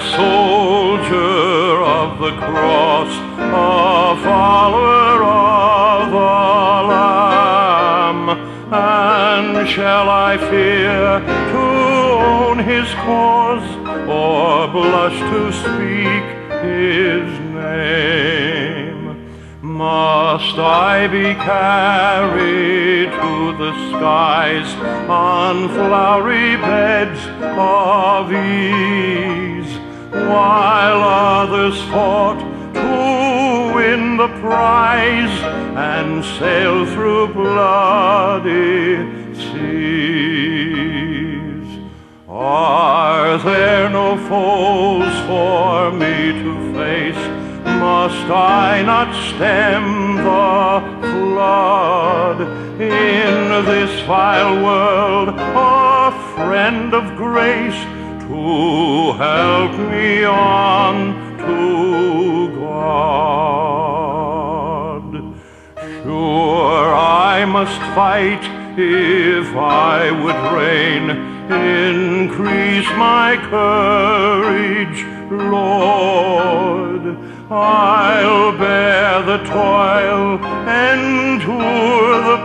soldier of the cross, a follower of the Lamb. And shall I fear to own his cause, or blush to speak his name? Must I be carried to the skies on flowery beds of ease, while others fought to win the prize and sail through bloody seas? Are there no foes for me to face? Must I not stem the flood in this vile world? A friend of grace to help me on to God. Sure, I must fight if I would reign. Increase my courage, Lord. I'll bear the toil, endure the